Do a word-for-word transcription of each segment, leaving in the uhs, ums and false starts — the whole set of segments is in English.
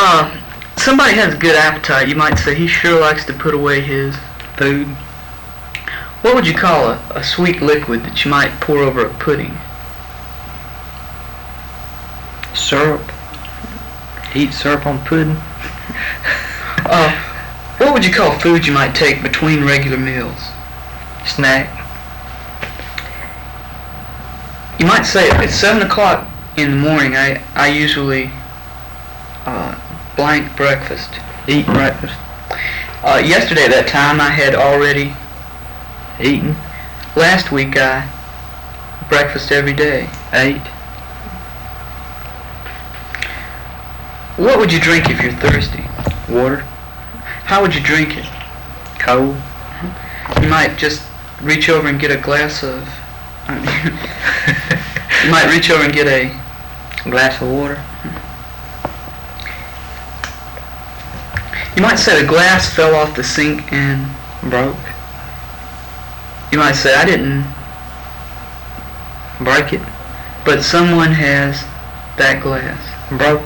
Uh, somebody has a good appetite. You might say he sure likes to put away his food. What would you call a, a sweet liquid that you might pour over a pudding? Syrup. Eat syrup on pudding. uh, what would you call food you might take between regular meals? Snack. You might say if it's seven o'clock in the morning, I, I usually uh, blank breakfast. Eat breakfast. Uh, yesterday at that time I had already eaten. Last week I breakfast every day. Ate. What would you drink if you're thirsty? Water. How would you drink it? Cold. You might just reach over and get a glass of... I mean, you might reach over and get a glass of water. You might say the glass fell off the sink and broke. You might say, I didn't break it, but someone has that glass. Broke.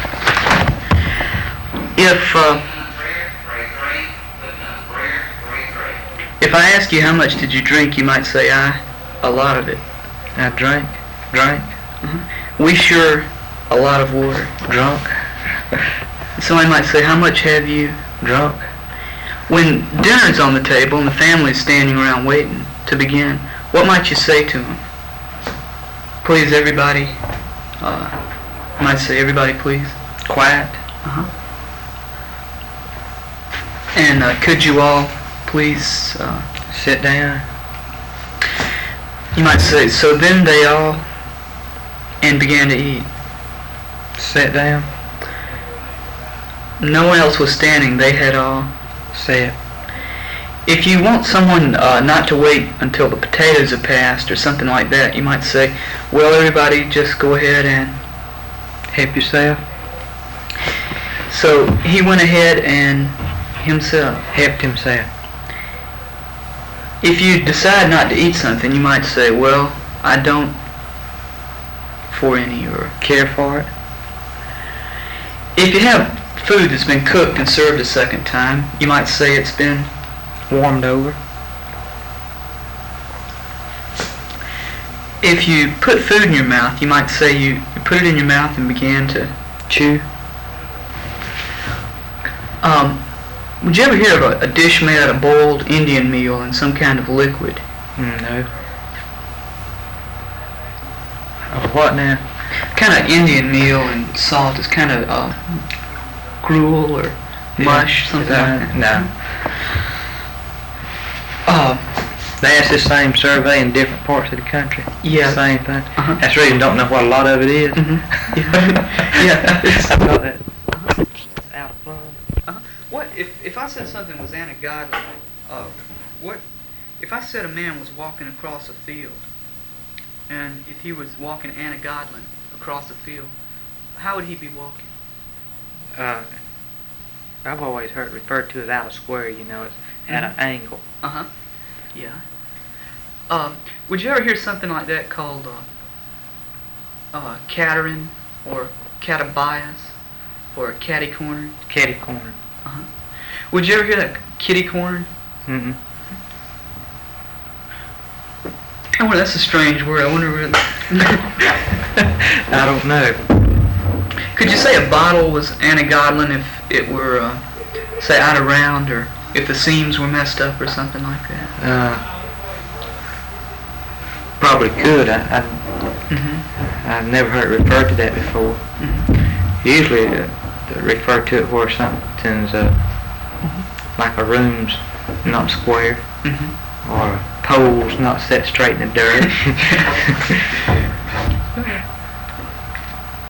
If uh, if I ask you how much did you drink, you might say, I, a lot of it. I drank, drank. Mm-hmm. We sure a lot of water. Drunk. Somebody might say, how much have you drunk? When dinner's on the table and the family's standing around waiting to begin, what might you say to them? Please, everybody. Uh, you might say, everybody, please. Quiet. Uh-huh. And uh, could you all please uh, sit down? You might say, so then they all and began to eat. Sit down. No one else was standing. They had all sat. If you want someone uh, not to wait until the potatoes are passed or something like that, you might say, well, everybody just go ahead and help yourself. So he went ahead and himself helped himself. If you decide not to eat something, you might say, well, I don't for any or care for it. If you have food that's been cooked and served a second time, you might say it's been warmed over. If you put food in your mouth, you might say you, you put it in your mouth and began to chew. Um, would you ever hear of a, a dish made out of boiled Indian meal and some kind of liquid? Mm, no. Oh, what now? Kind of Indian meal and salt is kind of uh, gruel or yeah. mush, something that, like that. No. Uh, they asked this same survey in different parts of the country. Yeah. Same thing. Uh-huh. That's the reason I don't know what a lot of it is. Mm-hmm. Yeah. yeah. I thought that out of fun. Uh-huh. What if if I said something was Anna Godlin? Uh, what if I said a man was walking across a field, and if he was walking Anna Godlin across a field, how would he be walking? Uh, I've always heard it referred to as out of square. You know, it's at mm-hmm. an angle. Uh huh. Yeah. Um, would you ever hear something like that called uh, uh, cattering or catabias or catty corner? Catty corner. Uh huh. Would you ever hear that kitty corner? Mm-mm. Oh, well, that's a strange word. I wonder where. I don't know. Could you say a bottle was Anna Godlin if it were, uh, say, out of round, or if the seams were messed up or something like that? Uh, probably could. I, I, mm-hmm. I've never heard it referred to that before. Mm-hmm. Usually uh, they refer to it where something's uh, mm-hmm. like a room's not square, mm-hmm. or poles not set straight in the dirt.